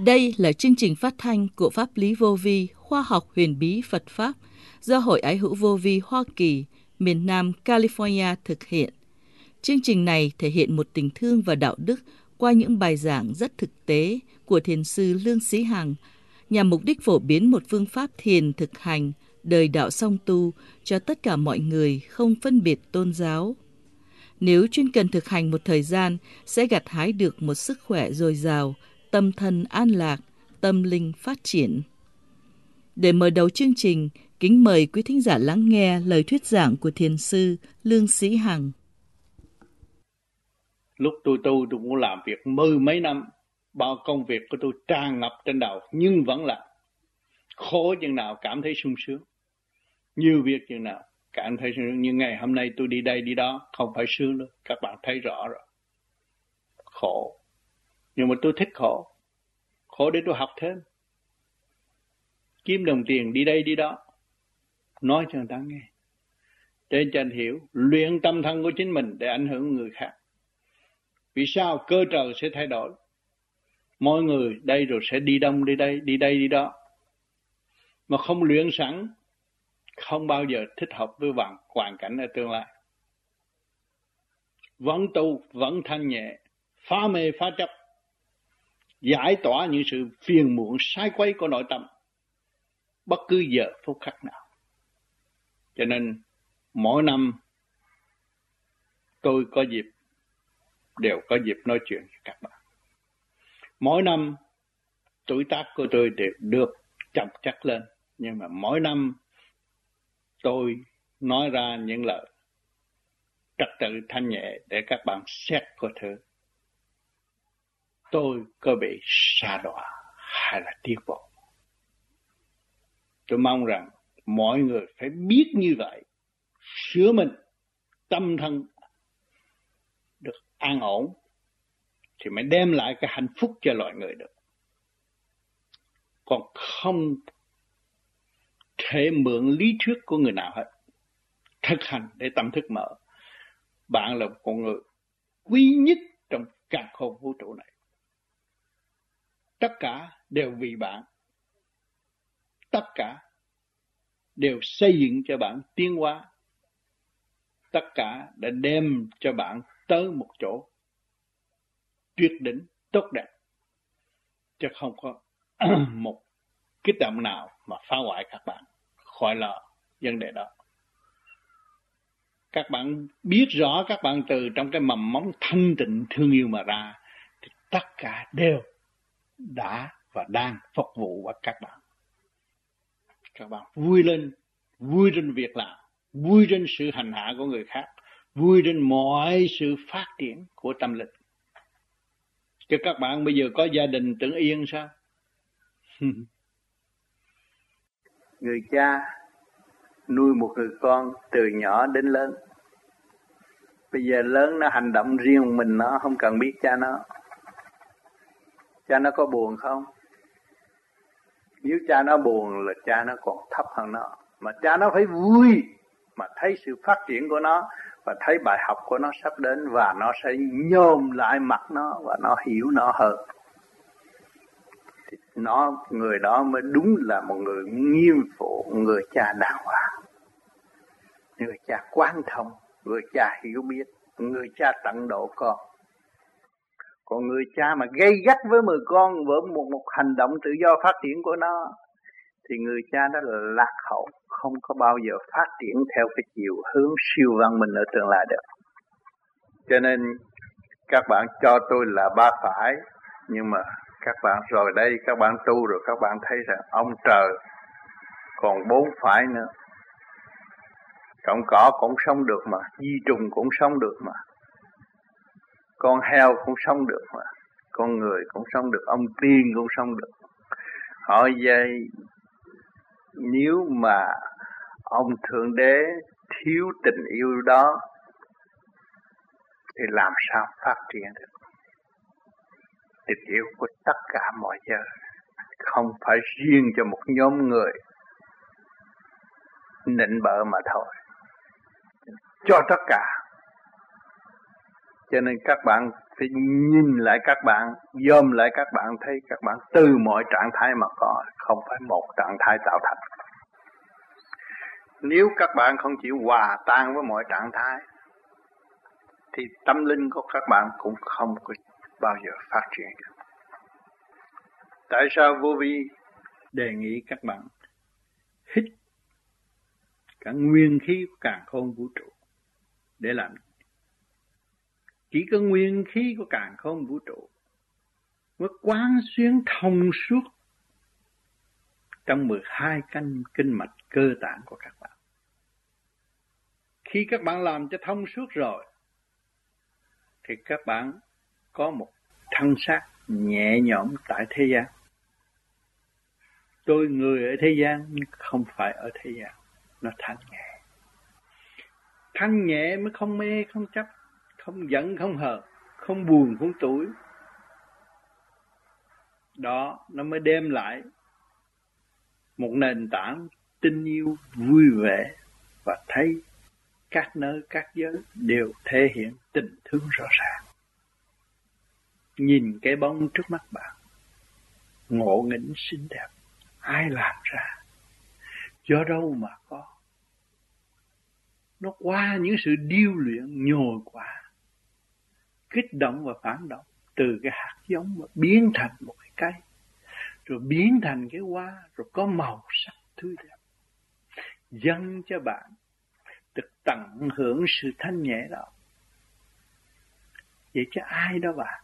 Đây là chương trình phát thanh của Pháp lý vô vi, khoa học huyền bí Phật Pháp do Hội Ái hữu vô vi Hoa Kỳ, miền Nam California thực hiện. Chương trình này thể hiện một tình thương và đạo đức qua những bài giảng rất thực tế của Thiền sư Lương Sĩ Hằng, nhằm mục đích phổ biến một phương pháp thiền thực hành, đời đạo song tu cho tất cả mọi người không phân biệt tôn giáo. Nếu chuyên cần thực hành một thời gian, sẽ gặt hái được một sức khỏe dồi dào, tâm thân an lạc, tâm linh phát triển. Để mở đầu chương trình, kính mời quý thính giả lắng nghe lời thuyết giảng của Thiền sư Lương Sĩ Hằng. Lúc tôi cũng làm việc mười mấy năm, bao công việc của tôi tràn ngập trên đầu, nhưng vẫn là khổ chừng nào cảm thấy sung sướng, nhiều việc chừng nào cảm thấy sung sướng. Như ngày hôm nay tôi đi đây đi đó, không phải sướng đâu, các bạn thấy rõ rồi, khổ. Nhưng mà tôi thích khổ, khổ để tôi học thêm, kiếm đồng tiền đi đây đi đó, nói cho người ta nghe, để cho anh hiểu, luyện tâm thân của chính mình để ảnh hưởng người khác. Vì sao? Cơ trời sẽ thay đổi, mọi người đây rồi sẽ đi đông đi đây đi đó, mà không luyện sẵn không bao giờ thích hợp với hoàn cảnh ở tương lai. Vẫn tu, vẫn thanh nhẹ, phá mê phá chấp, giải tỏa những sự phiền muộn sai quấy của nội tâm bất cứ giờ phút khắc nào. Cho nên mỗi năm tôi đều có dịp nói chuyện với các bạn. Mỗi năm tuổi tác của tôi đều được chồng chất lên, nhưng mà mỗi năm tôi nói ra những lời trật tự thanh nhẹ để các bạn xét coi thử tôi có bị sa đọa hay là tiến bộ. Tôi mong rằng mọi người phải biết như vậy, sửa mình, tâm thân được an ổn thì mới đem lại cái hạnh phúc cho loài người được. Còn không thể mượn lý thuyết của người nào hết, thực hành để tâm thức mở. Bạn là một con người quý nhất trong càn khôn vũ trụ này. Tất cả đều vì bạn, tất cả đều xây dựng cho bạn tiến hóa, tất cả đã đem cho bạn tới một chỗ tuyệt đỉnh tốt đẹp, chứ không có một kích động nào mà phá hoại các bạn khỏi lo vấn đề đó. Các bạn biết rõ các bạn từ trong cái mầm móng thanh tịnh thương yêu mà ra, thì tất cả đều đã và đang phục vụ của các bạn. Các bạn vui lên, vui trên việc làm, vui trên sự hành hạ của người khác, vui trên mọi sự phát triển của tâm linh. Chứ các bạn bây giờ có gia đình tưởng yên sao? Người cha nuôi một người con từ nhỏ đến lớn. Bây giờ lớn nó hành động riêng mình, nó không cần biết cha nó. Cha nó có buồn không? Nếu cha nó buồn là cha nó còn thấp hơn nó. Mà cha nó phải vui mà thấy sự phát triển của nó và thấy bài học của nó sắp đến, và nó sẽ nhôm lại mặt nó và nó hiểu nó hơn. Thì người đó mới đúng là một người nghiêm phụ, người cha đàng hoàng, người cha quán thông, người cha hiểu biết, người cha tận độ con. Còn người cha mà gay gắt với người con với một hành động tự do phát triển của nó, thì người cha đó là lạc hậu, không có bao giờ phát triển theo cái chiều hướng siêu văn minh ở tương lai được. Cho nên các bạn cho tôi là ba phải, nhưng mà các bạn rồi đây các bạn tu rồi các bạn thấy rằng ông trời còn bốn phải nữa. Cọng cỏ cũng sống được mà, di trùng cũng sống được mà, con heo cũng sống được mà, con người cũng sống được, ông tiên cũng sống được. Hỏi vậy, nếu mà ông Thượng Đế thiếu tình yêu đó thì làm sao phát triển được? Tình yêu của tất cả mọi giờ, không phải riêng cho một nhóm người nịnh bợ mà thôi, cho tất cả. Cho nên các bạn thì nhìn lại các bạn, dòm lại các bạn, thấy các bạn từ mọi trạng thái mà có, không phải một trạng thái tạo thành. Nếu các bạn không chịu hòa tan với mọi trạng thái thì tâm linh của các bạn cũng không có bao giờ phát triển. Tại sao Vô Vi đề nghị các bạn hít cả nguyên khí của càn khôn vũ trụ để làm? Chỉ có nguyên khí của càn khôn vũ trụ mới quán xuyến thông suốt trong 12 kinh mạch cơ tạng của các bạn. Khi các bạn làm cho thông suốt rồi thì các bạn có một thân xác nhẹ nhõm tại thế gian. Tôi người ở thế gian nhưng không phải ở thế gian. Nó thanh nhẹ. Thanh nhẹ mới không mê, không chấp, không giận, không hờn, không buồn, không tủi. Đó, nó mới đem lại một nền tảng tình yêu, vui vẻ và thấy các nơi, các giới đều thể hiện tình thương rõ ràng. Nhìn cái bóng trước mắt bạn, ngộ nghĩnh xinh đẹp, ai làm ra, do đâu mà có. Nó qua những sự điêu luyện nhồi quả, kích động và phản động, từ cái hạt giống mà biến thành một cái cây, rồi biến thành cái hoa, rồi có màu sắc tươi đẹp, dâng cho bạn được tận hưởng sự thanh nhẹ đó. Vậy chứ ai đó bạn?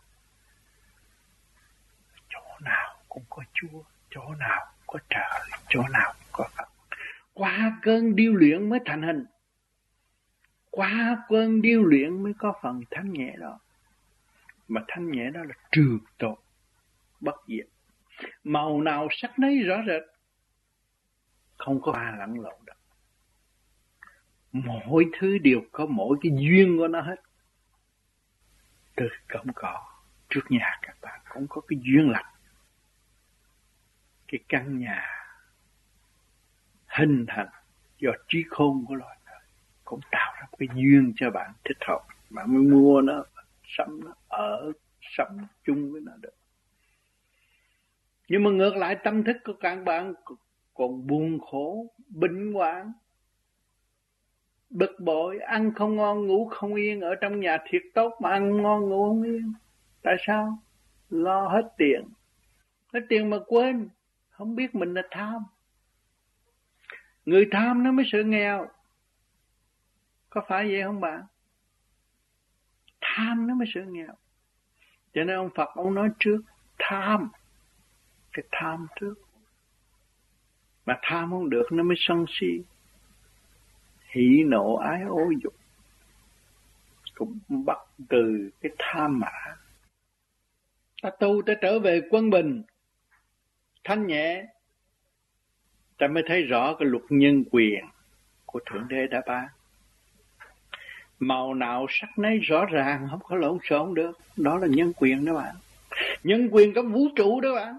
Chỗ nào cũng có Chúa, chỗ nào cũng có trời, chỗ nào cũng có Phật. Qua cơn điêu luyện mới thành hình, qua cơn điêu luyện mới có phần thanh nhẹ đó. Mà thanh nhẹ đó là trường tồn, bất diệt. Màu nào sắc nấy rõ rệt, không có ai lẫn lộn được. Mỗi thứ đều có mỗi cái duyên của nó hết. Từ cổng cỏ trước nhà các bạn cũng có cái duyên lành. Cái căn nhà hình thành do trí khôn của loài người cũng tạo ra cái duyên cho bạn thích hợp. Bạn mới mua nó, sống nó, ở sống chung với nó được. Nhưng mà ngược lại tâm thức của các bạn còn buồn khổ, bệnh hoạn, bực bội, ăn không ngon, ngủ không yên. Ở trong nhà thiệt tốt mà ăn ngon, ngủ không yên. Tại sao? Lo hết tiền. Hết tiền mà quên, không biết mình là tham. Người tham nó mới sợ nghèo. Có phải vậy không bạn? Tham nó mới sợ nghèo. Cho nên ông Phật ông nói trước, tham. Cái tham trước. Mà tham không được nó mới sân si. Hỉ nộ ái ố dục cũng bắt từ cái tham mã. Ta tu ta trở về quân bình, thanh nhẹ, ta mới thấy rõ cái luật nhân quyền của Thượng Đế đã ban. Màu nào sắc nấy rõ ràng, không có lộn xộn được. Đó là nhân quyền đó bạn. Nhân quyền trong vũ trụ đó bạn.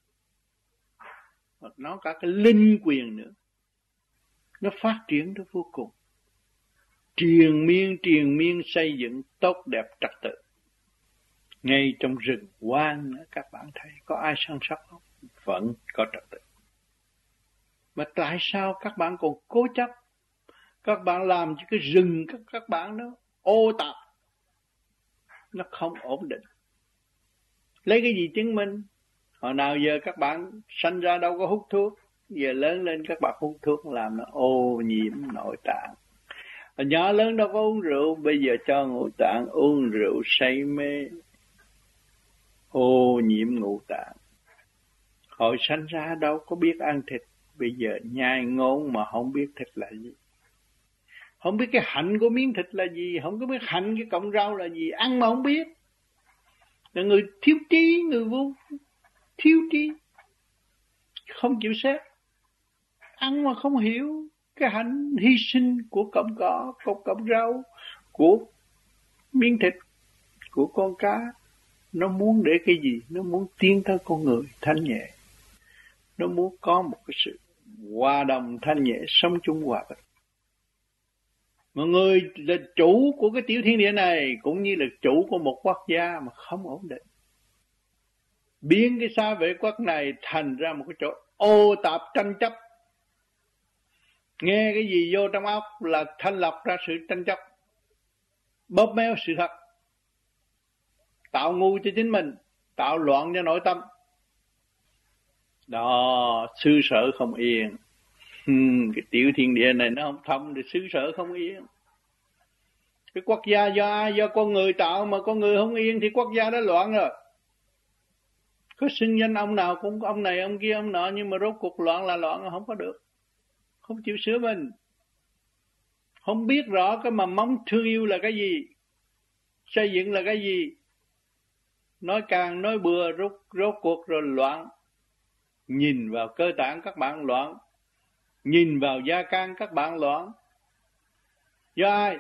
Nó cả cái linh quyền nữa. Nó phát triển đến vô cùng. Triền miên xây dựng tốt đẹp trật tự. Ngay trong rừng hoang các bạn thấy có ai săn sóc không? Vẫn có trật tự. Mà tại sao các bạn còn cố chấp? Các bạn làm cho cái rừng các bạn nó ô tạp, nó không ổn định. Lấy cái gì chứng minh? Hồi nào giờ các bạn sanh ra đâu có hút thuốc, giờ lớn lên các bạn hút thuốc làm nó ô nhiễm nội tạng. Hồi nhỏ lớn đâu có uống rượu, bây giờ cho ngũ tạng uống rượu say mê, ô nhiễm ngũ tạng. Hồi sanh ra đâu có biết ăn thịt, bây giờ nhai ngốn mà không biết thịt là gì. Không biết cái hạnh của miếng thịt là gì, không có biết hạnh cái cọng rau là gì, ăn mà không biết. Là người thiếu trí, người vô thiếu trí, không chịu xét. Ăn mà không hiểu cái hạnh hy sinh của cọng cỏ, của cọng rau, của miếng thịt, của con cá. Nó muốn để cái gì? Nó muốn tiến tới con người thanh nhẹ. Nó muốn có một cái sự hòa đồng thanh nhẹ, sống chung hòa bình. Mọi người là chủ của cái tiểu thiên địa này cũng như là chủ của một quốc gia mà không ổn định. Biến cái xa vệ quốc này thành ra một cái chỗ ô tạp tranh chấp. Nghe cái gì vô trong óc là thanh lọc ra sự tranh chấp, bóp méo sự thật, tạo ngu cho chính mình, tạo loạn cho nội tâm. Đó, xứ sở không yên. Cái tiểu thiên địa này nó không thông thì xứ sở không yên. Cái quốc gia do ai? Do con người tạo, mà con người không yên thì quốc gia đó loạn rồi. Có xưng danh ông nào cũng ông này ông kia ông nọ, nhưng mà rốt cuộc loạn là loạn, không có được. Không chịu sửa mình, không biết rõ cái mầm móng thương yêu là cái gì, xây dựng là cái gì. Nói càng nói bừa, rốt cuộc rồi loạn. Nhìn vào cơ tạng các bạn loạn, nhìn vào gia can các bạn loạn. Do ai?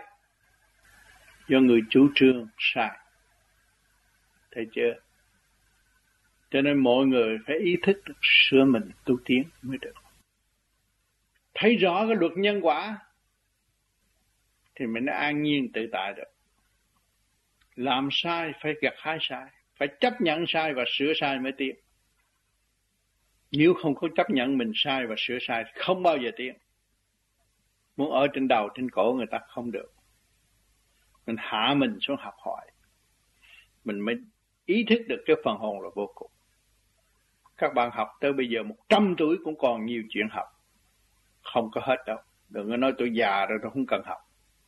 Do người chủ trương sai. Thấy chưa? Cho nên mọi người phải ý thức được sửa mình tu tiến mới được. Thấy rõ cái luật nhân quả thì mình đã an nhiên tự tại được. Làm sai phải gặt hái sai, phải chấp nhận sai và sửa sai mới tiến. Nếu không có chấp nhận mình sai và sửa sai thì không bao giờ tiến. Muốn ở trên đầu trên cổ người ta không được. Mình hạ mình xuống học hỏi, mình mới ý thức được cái phần hồn là vô cùng. Các bạn học tới bây giờ 100 tuổi cũng còn nhiều chuyện học, không có hết đâu. Đừng có nói tôi già rồi tôi không cần học.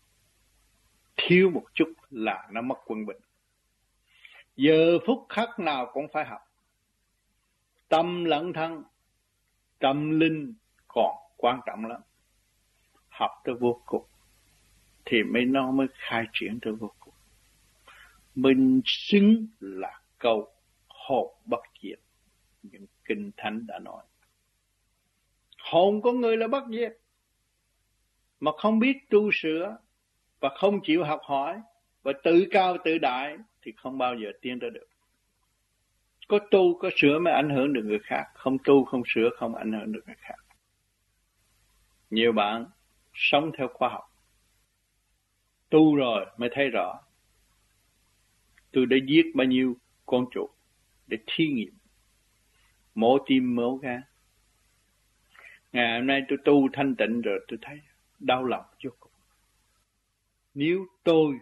Thiếu một chút là nó mất quân bình. Giờ phút khắc nào cũng phải học. Tâm lẫn thân, tâm linh còn quan trọng lắm. Học tới vô cùng thì nó mới khai triển tới vô cùng. Mình xứng là câu hồn bất diệt. Những kinh thánh đã nói. Hồn của người là bất diệt. Mà không biết tu sửa và không chịu học hỏi và tự cao tự đại thì không bao giờ tiến tới được. Có tu có sửa mới ảnh hưởng được người khác, không tu không sửa không ảnh hưởng được người khác. Nhiều bạn sống theo khoa học, tu rồi mới thấy rõ. Tôi đã giết bao nhiêu con chuột để thí nghiệm, mổ tim mổ gan. Ngày hôm nay tôi tu thanh tịnh rồi tôi thấy đau lòng vô cùng. Nếu tôi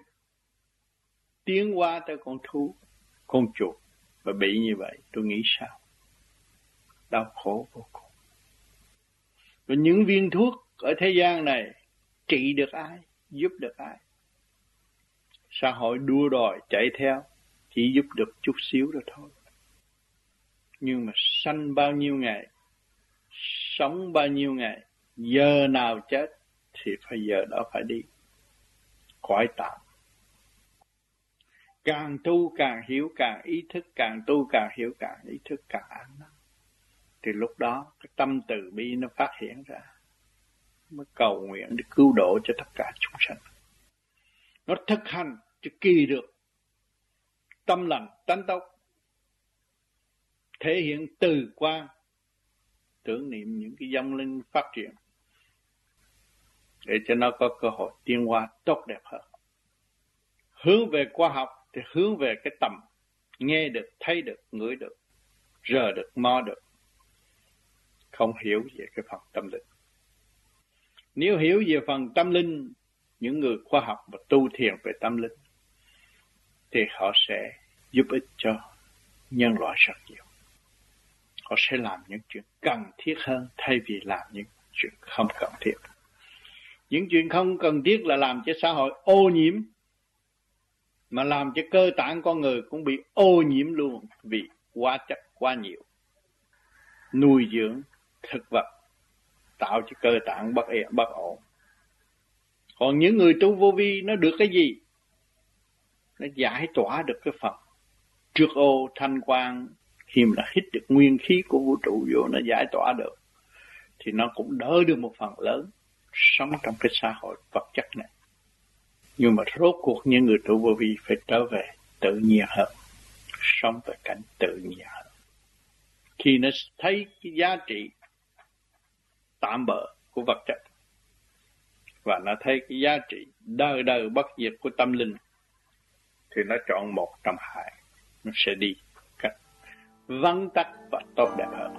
tiến qua tới con thú, con chuột và bị như vậy, tôi nghĩ sao? Đau khổ vô cùng. Và những viên thuốc ở thế gian này trị được ai? Giúp được ai? Xã hội đua đòi chạy theo chỉ giúp được chút xíu đó thôi. Nhưng mà sanh bao nhiêu ngày, sống bao nhiêu ngày, giờ nào chết thì phải giờ đó phải đi. Cõi tạm. Càng tu càng hiểu, càng ý thức, càng tu càng hiểu, càng ý thức, càng an năng. Thì lúc đó cái tâm từ bi nó phát hiện ra, mới cầu nguyện để cứu độ cho tất cả chúng sanh. Nó thực hành cho kỳ được tâm lành tánh tốt, thể hiện từ quan, tưởng niệm những cái vong linh phát triển để cho nó có cơ hội tiến hóa tốt đẹp hơn. Hướng về khoa học thì hướng về cái tầm nghe được, thấy được, ngửi được, rờ được, mò được. Không hiểu về cái phần tâm linh. Nếu hiểu về phần tâm linh, những người khoa học và tu thiền về tâm linh thì họ sẽ giúp ích cho nhân loại rất nhiều. Họ sẽ làm những chuyện cần thiết hơn thay vì làm những chuyện không cần thiết. Những chuyện không cần thiết là làm cho xã hội ô nhiễm, mà làm cho cơ tạng con người cũng bị ô nhiễm luôn vì hóa chất quá nhiều. Nuôi dưỡng thực vật tạo cho cơ tạng bất ổn. Còn những người tu vô vi nó được cái gì? Nó giải tỏa được cái phần trượt ô thanh quang, khi mà nó hít được nguyên khí của vũ trụ vô, nó giải tỏa được thì nó cũng đỡ được một phần lớn sống trong cái xã hội vật chất này. Nhưng mà rốt cuộc những người tu vô vi phải trở về tự nhiên hơn, sống tại cảnh tự nhiên hơn. Khi nó thấy cái giá trị tạm bợ của vật chất và nó thấy cái giá trị đời đời bất diệt của tâm linh, thì nó chọn một trong hai, nó sẽ đi cách vắn tắt và tốt đẹp hơn.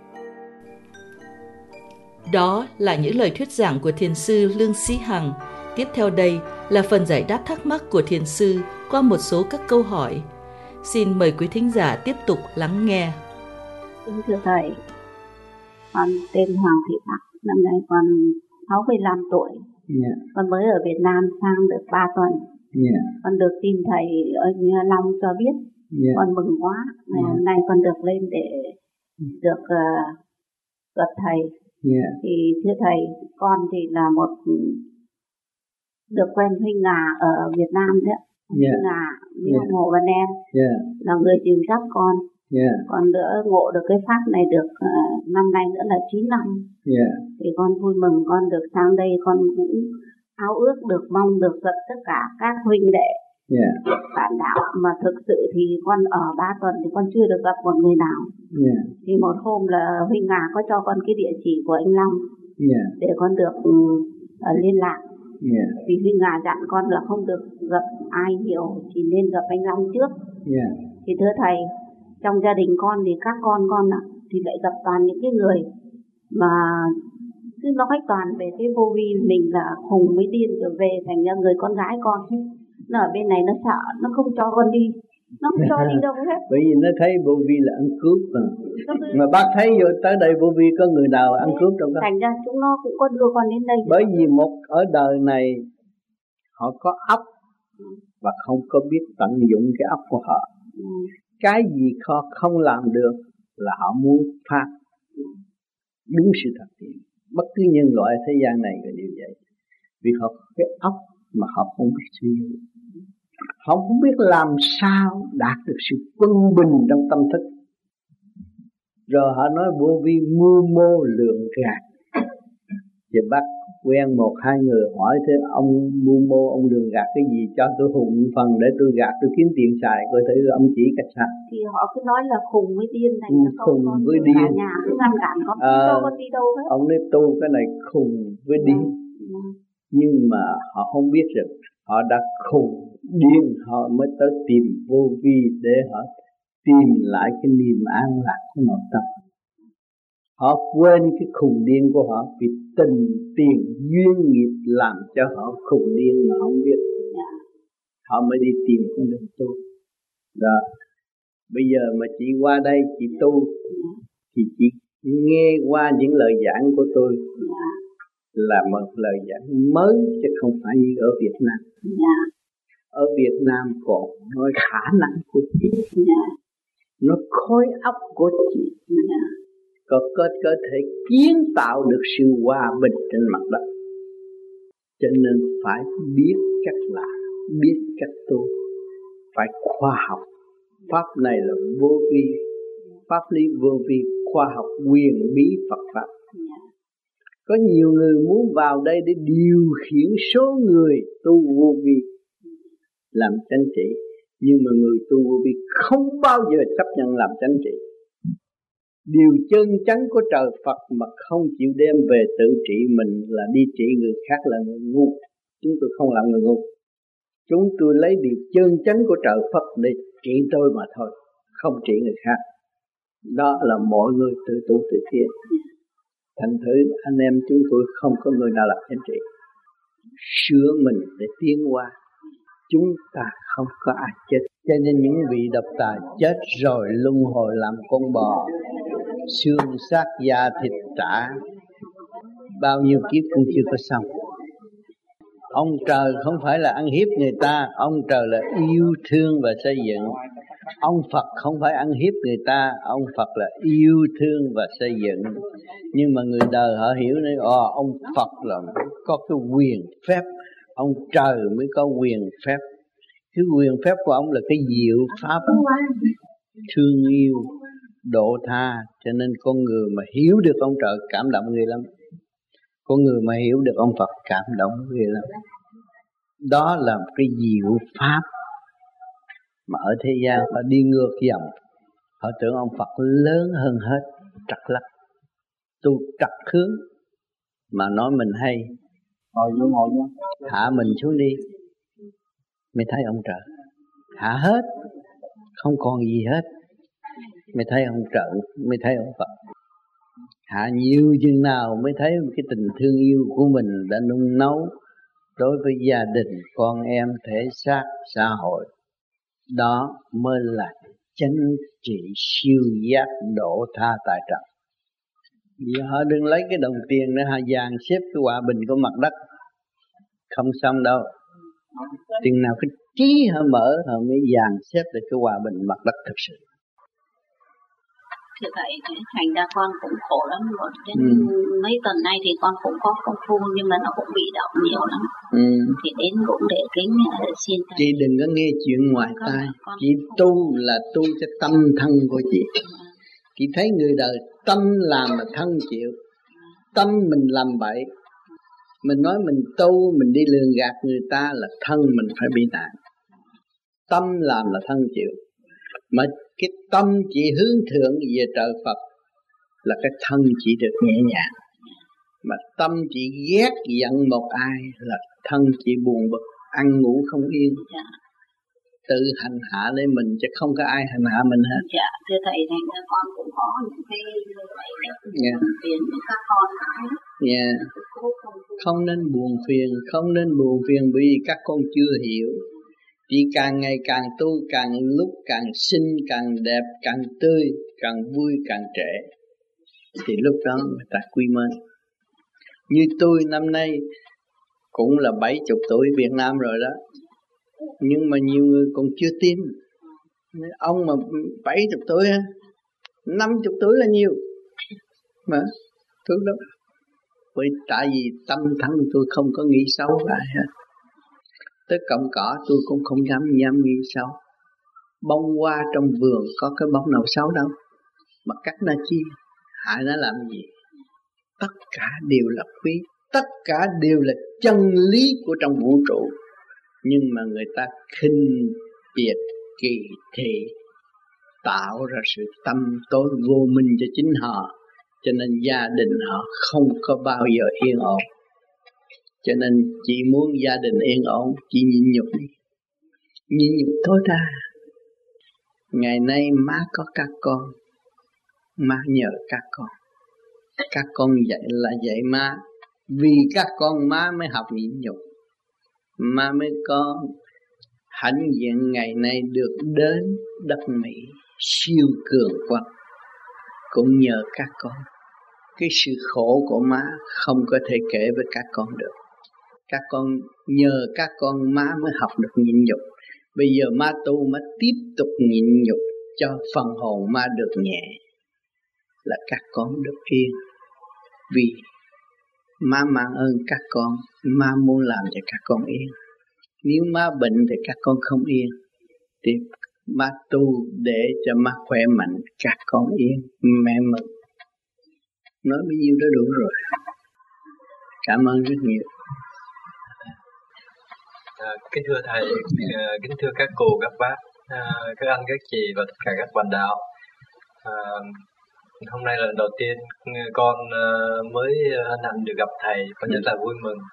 Đó là những lời thuyết giảng của Thiền sư Lương Sĩ Hằng. Tiếp theo đây là phần giải đáp thắc mắc của Thiền sư qua một số các câu hỏi. Xin mời quý thính giả tiếp tục lắng nghe. Kính thưa Thầy, con tên Hoàng Thị Bắc, năm nay con 65 tuổi. Con mới ở Việt Nam sang được 3 tuần. Con được tin Thầy anh Long cho biết. Con mừng quá. Ngày hôm nay con được lên để được gặp Thầy. Thì thưa Thầy, con thì là một được quen Huy Ngà ở Việt Nam đấy. Huy Ngà, Miêu Ngộ Văn Em là người dìu dắt con. Con đỡ ngộ được cái pháp này được năm nay nữa là 9 năm. Thì con vui mừng con được sang đây, con cũng ao ước được, mong được gặp tất cả các huynh đệ bạn đạo. Mà thực sự thì con ở 3 tuần thì con chưa được gặp một người nào. Thì một hôm là Huy Ngà có cho con cái địa chỉ của anh Long để con được liên lạc. Vì Huy Ngà dặn con là không được gặp ai nhiều, chỉ nên gặp anh Long trước. Thì thưa Thầy, trong gia đình con thì các con thì lại gặp toàn những cái người mà cứ nói toàn về cái vô vi mình là khùng mới điên trở về, thành ra người con gái con nó ở bên này nó sợ, nó không cho con đi, nó không cho đi đâu hết. Bởi vì nó thấy vô vi là ăn cướp mà bác thấy vô tới đây vô vi có người nào ăn cướp đâu. Thành ra chúng nó cũng có đưa con đến đây. Bởi vì một ở đời này họ có óc và không có biết tận dụng cái óc của họ. Cái gì họ không làm được là họ muốn phá đúng sự thật. Bất cứ nhân loại thế gian này là điều vậy. Vì họ có cái óc mà họ không biết suy nghĩ, họ không biết làm sao đạt được sự quân bình trong tâm thức. Rồi họ nói vô vi mưu mô lượng gạt. Thì bác quen một hai người hỏi thế ông mưu mô, ông lường gạt cái gì, cho tôi hùng phần để tôi gạt, tôi kiếm tiền xài, coi thử ông chỉ cách sao. Thì họ cứ nói là khùng với điên này, khùng với điên, nhà cứ ngăn cản con, cho con đi đâu hết. Ông nói tu cái này khùng với điên. Nhưng mà họ không biết rằng họ đã khùng điên, họ mới tới tìm vô vi để họ tìm lại cái niềm an lạc của nội tâm. Họ quên cái khùng điên của họ vì tình tiền duyên nghiệp làm cho họ khùng điên mà không biết. Họ mới đi tìm con đường tu. Đó. Bây giờ mà chị qua đây chị tu thì chị nghe qua những lời giảng của tôi là một lời giảng mới chứ không phải như ở Việt Nam. Ở Việt Nam còn nói khả năng của chị, nó khối óc của chị, có thể kiến tạo được sự hòa bình trên mặt đất. Cho nên phải biết cách làm, biết cách tu, phải khoa học. Pháp này là vô vi, pháp lý vô vi, khoa học quyền bí Phật pháp. Có nhiều người muốn vào đây để điều khiển số người tu vô vi làm chánh trị, nhưng mà người tu vô vi không bao giờ chấp nhận làm chánh trị. Điều chân chánh của trời Phật mà không chịu đem về tự trị mình là đi trị người khác là người ngu. Chúng tôi không làm người ngu. Chúng tôi lấy điều chân chánh của trời Phật để trị tôi mà thôi, không trị người khác. Đó là mọi người tự tu tự thiện. Thành thử anh em chúng tôi không có người nào làm chánh trị. Sửa mình để tiến qua. Chúng ta không có ai chết. Cho nên những vị độc tài chết rồi luân hồi làm con bò, xương xác da thịt trả, bao nhiêu kiếp cũng chưa có xong. Ông trời không phải là ăn hiếp người ta, ông trời là yêu thương và xây dựng. Ông Phật không phải ăn hiếp người ta, ông Phật là yêu thương và xây dựng. Nhưng mà người đời họ hiểu nói ông Phật là có cái quyền phép, ông trời mới có quyền phép. Cái quyền phép của ông là cái diệu pháp thương yêu, độ tha. Cho nên con người mà hiểu được ông trời cảm động người lắm. Con người mà hiểu được ông Phật cảm động người lắm. Đó là một cái diệu pháp mà ở thế gian họ đi ngược dòng. Họ tưởng ông Phật lớn hơn hết, trật lắc. Tu trật hướng mà nói mình hay, ngồi nhá. Hạ mình xuống đi, mới thấy ông trời. Hạ hết, không còn gì hết, mới thấy ông trời, mới thấy ông Phật. Hạ nhiều chừng nào mới thấy cái tình thương yêu của mình đã nung nấu đối với gia đình, con em, thể xác, xã hội. Đó mới là chánh trị siêu giác độ tha tại trần. Vì họ đừng lấy cái đồng tiền để họ dàn xếp cái hòa bình của mặt đất, không xong đâu. Chừng nào cái trí họ mở, họ mới dàn xếp được cái hòa bình mặt đất thực sự. Thưa Thầy, thành ra con cũng khổ lắm rồi. Đến mấy tuần nay thì con cũng có công phu nhưng mà nó cũng bị động nhiều lắm. Thì đến cũng để kính xin Thầy. Chị đừng có nghe chuyện ngoài tai. Chị tu là tu cho tâm thân của chị. Chị thấy người đời tâm làm mà thân chịu. Tâm mình làm bậy, mình nói mình tu, mình đi lường gạt người ta là thân mình phải bị nạn. Tâm làm là thân chịu. Mà cái tâm chỉ hướng thượng về trời Phật là cái thân chỉ được nhẹ nhàng. Mà tâm chỉ ghét giận một ai là thân chỉ buồn bực, ăn ngủ không yên. Tự hành hạ lấy mình chứ không có ai hành hạ mình hết. Dạ, thưa Thầy, thành ra con cũng có những cái như vậy để phiền với các con nữa. Không nên buồn phiền, không nên buồn phiền vì các con chưa hiểu. Chỉ càng ngày càng tu, càng lúc càng xinh, càng đẹp, càng tươi, càng vui, càng trẻ, thì lúc đó người ta quy mến. Như tôi năm nay cũng là 70 tuổi Việt Nam rồi đó, nhưng mà nhiều người còn chưa tin. Ông mà 70 tuổi á, 50 tuổi là nhiều mà thương lắm. Bởi tại vì tâm thân tôi không có nghĩ xấu lại hết. Tới cọng cỏ tôi cũng không dám nghĩ xấu. Bông hoa trong vườn có cái bông nào xấu đâu, mà cắt nó chi, hại nó làm gì? Tất cả đều là quý, tất cả đều là chân lý của trong vũ trụ. Nhưng mà người ta khinh biệt kỳ thị, tạo ra sự tâm tối vô minh cho chính họ. Cho nên gia đình họ không có bao giờ yên ổn. Cho nên chị muốn gia đình yên ổn, chị nhịn nhục đi. Nhịn nhục thôi ra. Ngày nay má có các con, má nhờ các con. Các con dạy là dạy má. Vì các con má mới học nhịn nhục. Má mới có hãnh diện ngày nay được đến đất Mỹ siêu cường quốc. Cũng nhờ các con. Cái sự khổ của má không có thể kể với các con được. Các con nhờ các con má mới học được nhịn nhục. Bây giờ má tu má tiếp tục nhịn nhục cho phần hồn má được nhẹ, là các con được yên. Vì má mang ơn các con, má muốn làm cho các con yên. Nếu má bệnh thì các con không yên, thì má tu để cho má khỏe mạnh, các con yên, mẹ mừng. Nói bấy nhiêu đó đủ rồi. Cảm ơn rất nhiều. Kính thưa Thầy, kính thưa các cô, các bác, các anh, các chị và tất cả các bạn đạo. Hôm nay là lần đầu tiên con mới hân hạnh được gặp Thầy, con rất là vui mừng.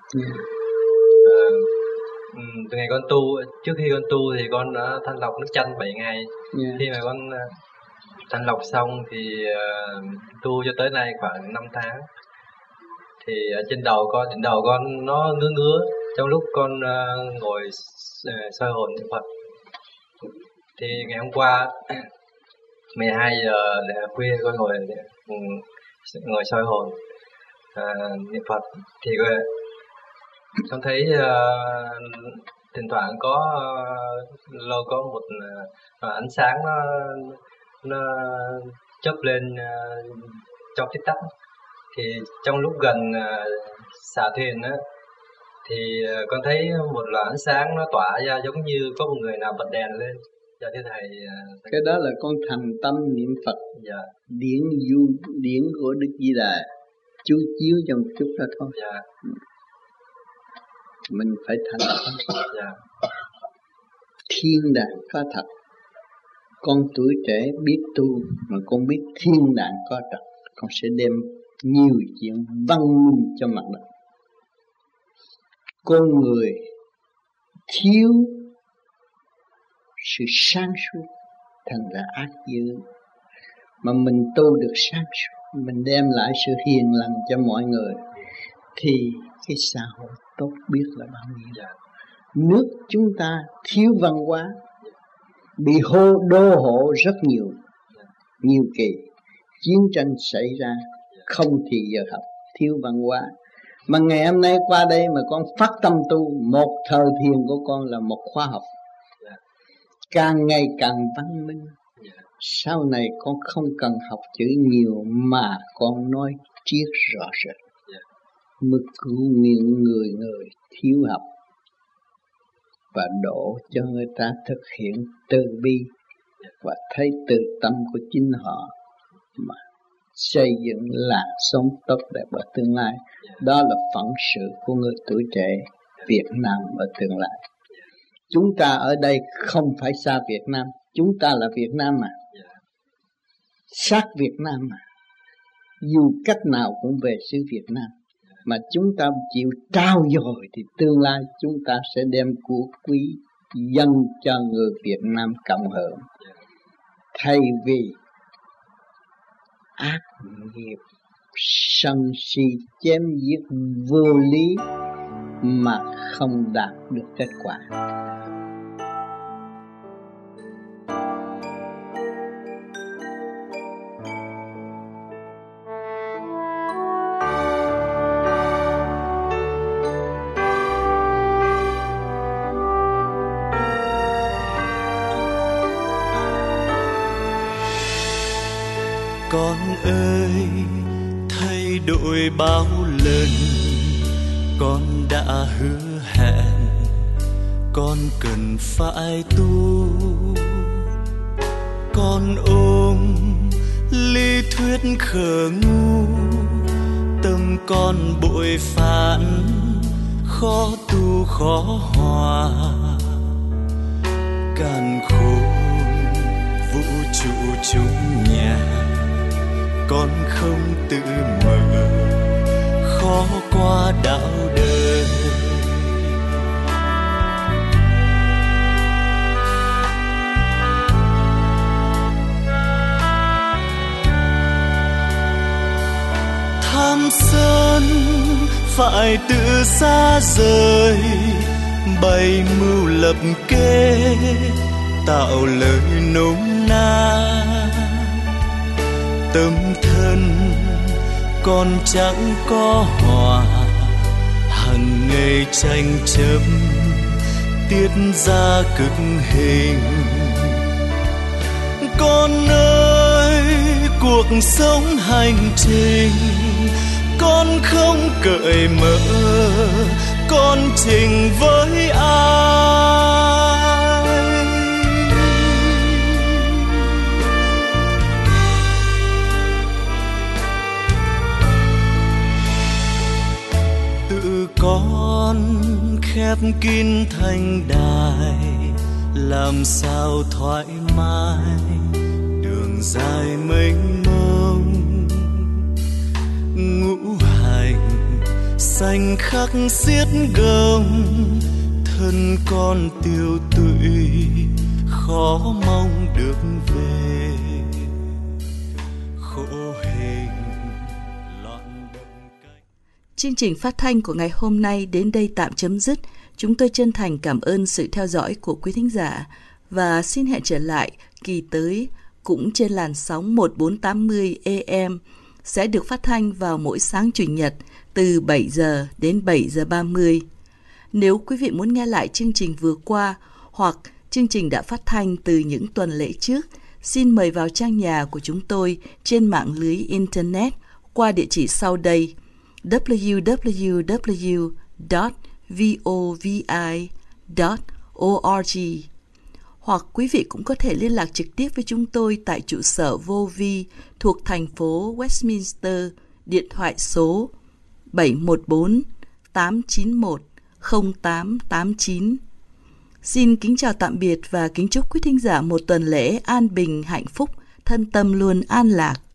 Từ ngày con tu, trước khi con tu thì con đã thanh lọc nước chanh 7 ngày. Khi mà con thanh lọc xong thì tu cho tới nay khoảng 5 tháng. Thì ở trên đầu con nó ngứa trong lúc con ngồi soi hồn niệm Phật. Thì ngày hôm qua 12 giờ khuya con ngồi soi hồn niệm Phật thì con thấy thỉnh thoảng có lâu có một ánh sáng nó chớp lên trong tích tắc. Thì trong lúc gần xả thuyền á, thì con thấy một là ánh sáng nó tỏa ra giống như có một người nào bật đèn lên. Dạ thưa Thầy. Cái đó là con thành tâm niệm Phật. Dạ. Điển của Đức Di Đà chú chiếu cho một chút đó thôi. Dạ. Mình phải thành tâm. Dạ. Thiên đàng có thật. Con tuổi trẻ biết tu mà con biết thiên đàng có thật, con sẽ đem nhiều chuyện văn minh cho mặt đất. con người thiếu sự sáng suốt, thành ra ác dữ. Mà mình tu được sáng suốt, mình đem lại sự hiền lành cho mọi người, thì cái xã hội tốt biết là bao nhiêu. Nước chúng ta thiếu văn hóa, bị đô hộ rất nhiều kỳ, chiến tranh xảy ra, không thì giờ học, thiếu văn hóa. Mà ngày hôm nay qua đây mà con phát tâm tu, một thời thiền của con là một khóa học, càng ngày càng văn minh. Sau này con không cần học chữ nhiều mà con nói triết rõ rệt, mới cứu những người thiếu học và đổ cho người ta thực hiện từ bi và thấy từ tâm của chính họ mà xây dựng làng sống tốt đẹp ở tương lai. Đó là phận sự của người tuổi trẻ Việt Nam ở tương lai. Chúng ta ở đây không phải xa Việt Nam, chúng ta là Việt Nam mà, sát Việt Nam mà, dù cách nào cũng về xứ Việt Nam. Mà chúng ta chịu trao dồi thì tương lai chúng ta sẽ đem của quý dâng cho người Việt Nam cộng hưởng, thay vì ác nghiệp sân si chém giết vô lý mà không đạt được kết quả. Con ơi, thay đổi bao lần con đã hứa hẹn, con cần phải tu. Con ôm lý thuyết khờ ngu, tâm con bội phản, khó tu khó hòa. Càn khôn vũ trụ chúng nhà, con không tự mở, khó qua đạo đời. Tham sân phải tự xa rời, bày mưu lập kế tạo lời nôm na. Tâm thân con chẳng có hòa, hằng ngày tranh chấp tiết ra cực hình. Con ơi, cuộc sống hành trình con không cởi mở, con trình với ai? Tự con khép kín thành đài, làm sao thoải mái đường dài mênh mông. Ngũ hành xanh khắc xiết gông, thân con tiêu tụy khó mong được về. Khổ hình loạn động cách. Chương trình phát thanh của ngày hôm nay đến đây tạm chấm dứt. Chúng tôi chân thành cảm ơn sự theo dõi của quý thính giả và xin hẹn trở lại kỳ tới cũng trên làn sóng 1480 AM sẽ được phát thanh vào mỗi sáng Chủ nhật từ 7 giờ đến 7 giờ 30. Nếu quý vị muốn nghe lại chương trình vừa qua hoặc chương trình đã phát thanh từ những tuần lễ trước, xin mời vào trang nhà của chúng tôi trên mạng lưới Internet qua địa chỉ sau đây: www.vovi.org. Hoặc quý vị cũng có thể liên lạc trực tiếp với chúng tôi tại trụ sở Vô Vi thuộc thành phố Westminster, điện thoại số 714-891-0889. Xin kính chào tạm biệt và kính chúc quý thính giả một tuần lễ an bình, hạnh phúc, thân tâm luôn an lạc.